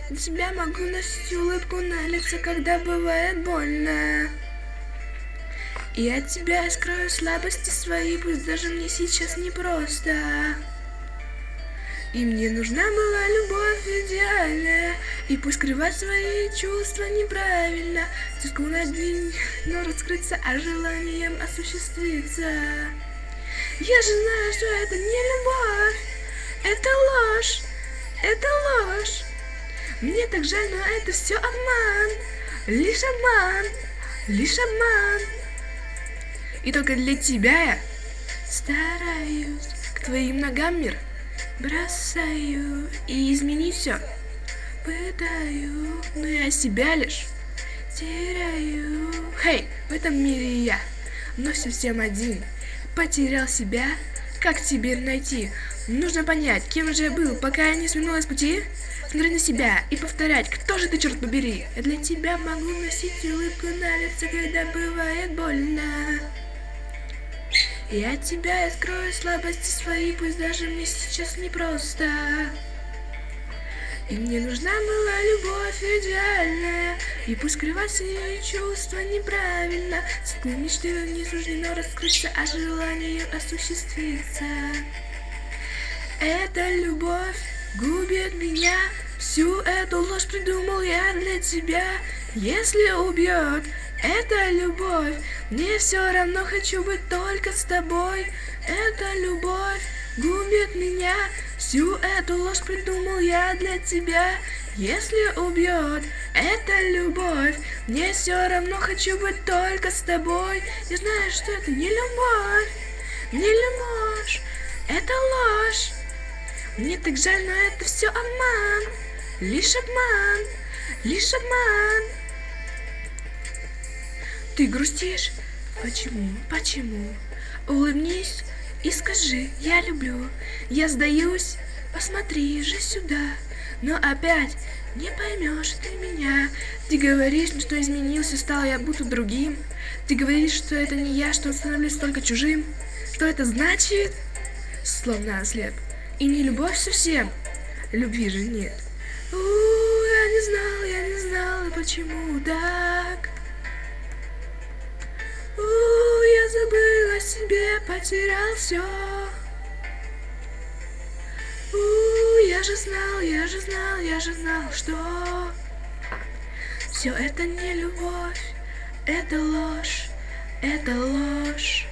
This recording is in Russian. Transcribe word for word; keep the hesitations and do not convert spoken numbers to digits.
Для тебя могу носить улыбку на лице, когда бывает больно. И от тебя я скрою слабости свои, пусть даже мне сейчас непросто. И мне нужна была любовь идеальная, и пусть скрывать свои чувства неправильно, тоску над ним, но раскрыться, а желанием осуществиться. Я же знаю, что это не любовь, это ложь, это ложь. Мне так жаль, но это все обман, лишь обман, лишь обман. И только для тебя я стараюсь, к твоим ногам мир бросаю и изменить все пытаю, но я себя лишь теряю. Хей, в этом мире я, но совсем один. Потерял себя, как теперь найти? Нужно понять, кем же я был, пока я не свернулась с пути. Смотреть на себя и повторять, кто же ты, черт побери. Я для тебя могу носить улыбку на лице, когда бывает больно. И от тебя я скрою слабости свои, пусть даже мне сейчас непросто. И мне нужна была любовь идеальная, и пусть скрывать свои чувства неправильно. С мечты не суждено раскрыться, а желание осуществиться. Эта любовь губит меня, всю эту ложь придумал я для тебя. Если убьет эта любовь, мне все равно, хочу быть только с тобой. Эта любовь губит меня, всю эту ложь придумал я для тебя. Если убьет эта любовь, мне все равно, хочу быть только с тобой. Я знаю, что это не любовь, не любовь, это ложь. Мне так жаль, но это все обман, лишь обман, лишь обман. Ты грустишь? Почему? Почему? Улыбнись и скажи, я люблю. Я сдаюсь, посмотри же сюда. Но опять не поймешь ты меня. Ты говоришь, что изменился, стал я будто другим. Ты говоришь, что это не я, что становлюсь только чужим. Что это значит? Словно ослеп. И не любовь совсем. Любви же нет. У, я не знала, я не знала, почему так. У, я забыла о себе, потерял все. У, я же знал, я же знал, я же знал, что все это не любовь, это ложь, это ложь.